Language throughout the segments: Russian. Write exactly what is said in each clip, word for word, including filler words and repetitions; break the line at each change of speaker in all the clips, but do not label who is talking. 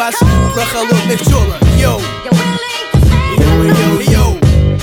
раз про холодных тёлок. Йоу, йоу, йоу, йоу.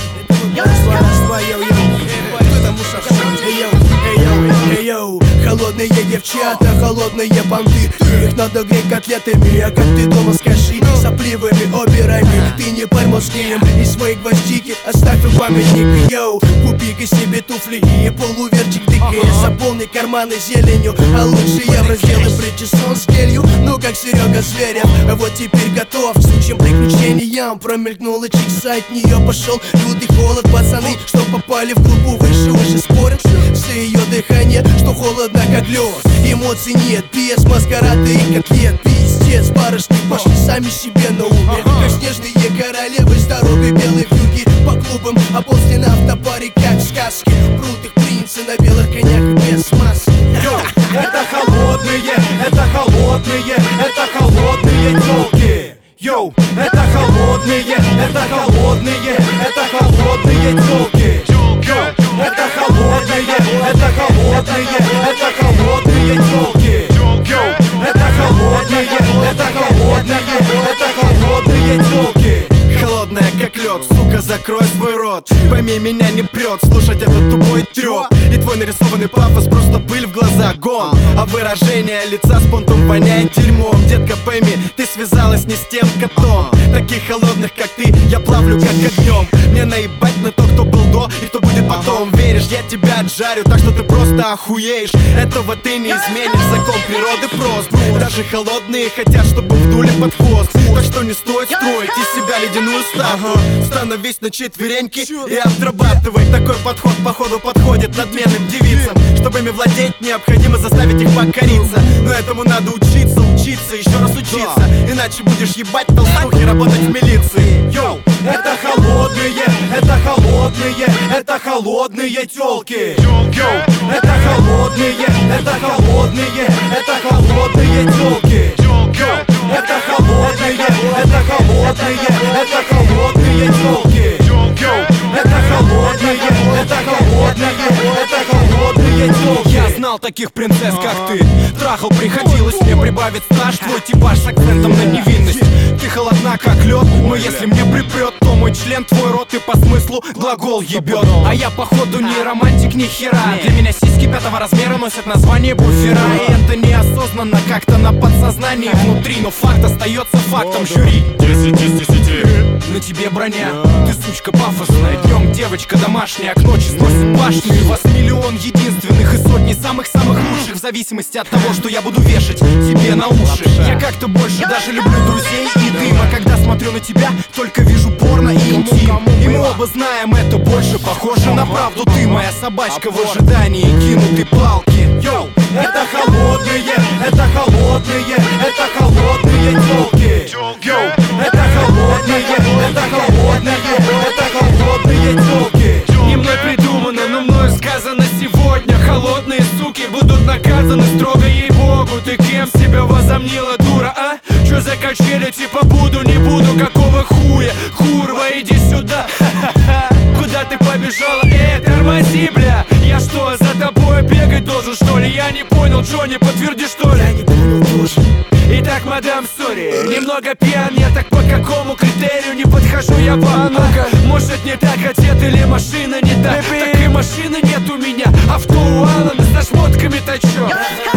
Кто там ушах? Эй, йоу, эй, йоу, эй, йоу. Холодные девчата, холодные банды. Их надо греть котлетами, а как ты дома скажи? Сопливыми операми, ты не парь мозги им. И свои гвоздики оставь в памятник. Йоу, купи-ка себе туфли и полуверчик дыки. Заполни карманы зеленью, а лучше евро сделай причесон с гелью. Ну как Серега Зверев, вот теперь готов к сучьим приключениям. Промелькнула чикса, от нее пошел лютый холод. Пацаны, что попали в группу выше, уже спорят за ее дыхание, что холодно как лед. Эмоций нет, без маскарады и котлет. Пиздец, барышни пошли сами себе на уме. Как снежные королевы с дорогой белой вьюги по клубам, а после на автобаре, как в сказке. Крутых принцы на белых конях без маски.
Йоу, это холодные, это холодные, это холодные тёлки. Йоу, это холодные, это холодные, это холодные тёлки. Йоу, это холодные, это холодные, это холодные тёлки. Йоу, это холодные, это холодные, это холодные тёлки. Холодная как лед, сука, закрой свой рот. Пойми, меня не прет слушать этот тупой трёп. И твой нарисованный пафос просто пыль в глаза, гон. А выражение лица с понтом воняет дерьмом. Детка, пойми, ты связалась не с тем котом. Таких холодных, как ты, я плавлю как огнем. Мне наебать на то, кто был до и кто будет потом. Веришь, я тебя отжарю, так что ты просто охуеешь. Этого ты не изменишь, закон природы прост. Даже холодные хотят, чтобы вдули под хвост. Так что не стоит строить из себя ледяную статую. Становись на четвереньки и отрабатывай. Такой подход, походу, подходит надменным девицам. Чтобы ими владеть, необходимо заставить их покориться. Но этому надо учиться, учиться, еще раз учиться. Иначе будешь ебать толстухи, работать в милиции. Йоу, это холодные, это холодные, это холодные тёлки. Йоу, это холодные, это холодные, это холодные тёлки. Йоу, это холодные, это холодные, это холодные тёлки. Йоу, это холодные, это холодные, это холодные тёлки. Я знал таких принцесс, как ты. Трахал, приходилось мне прибавить стаж. Твой типаж с акцентом на невинность. Ты холодна, как лед, но если мне припрет, то мой член, твой рот и по смыслу глагол ебет. А я походу не романтик, ни хера. Для меня сиськи пятого размера носят название буфера. И это неосознанно, как-то на подсознании внутри. Но факт остается фактом, жюри.
Десять из десяти.
На тебе броня, ты сучка пафосная. Днем девочка домашняя, к ночи сносит башню. И вас миллион единственных и сотни самых-самых лучших. В зависимости от того, что я буду вешать тебе на уши. Я как-то больше даже люблю друзей и дым. А когда смотрю на тебя, только вижу порно и интим. И мы оба знаем, это больше похоже на правду. Ты моя собачка в ожидании кинутой палки. Йоу, это холодные, это холодные, это холодные тёлки. Йоу, это холодные, это холодные, это холодные тёлки.
Не мной придумано, но мною сказано сегодня. Холодные суки будут наказаны строго, ей-богу. Ты кем себя возомнила, дура, а? Чё за качели, типа буду, не буду, какого хуя? Курва, иди сюда, ха-ха-ха. Куда ты побежала? Эй, тормози, бля. Я что, за тобой бегать должен, что ли? Я не понял, Джонни, подтверди, что ли?
Я не понял тоже.
Итак, мадам, сори, немного пьян я, так по какому критерию не подхожу я вам? Ну-ка, может не так одет или машина не так? Так и машины нет у меня, авто у Алана с нашмотками-то чё?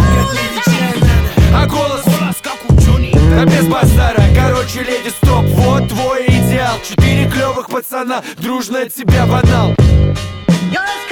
А голос, голос как у Джонни. Да без базара, короче, леди, стоп, вот твой идеал. Четыре клёвых пацана, дружно от тебя в анал.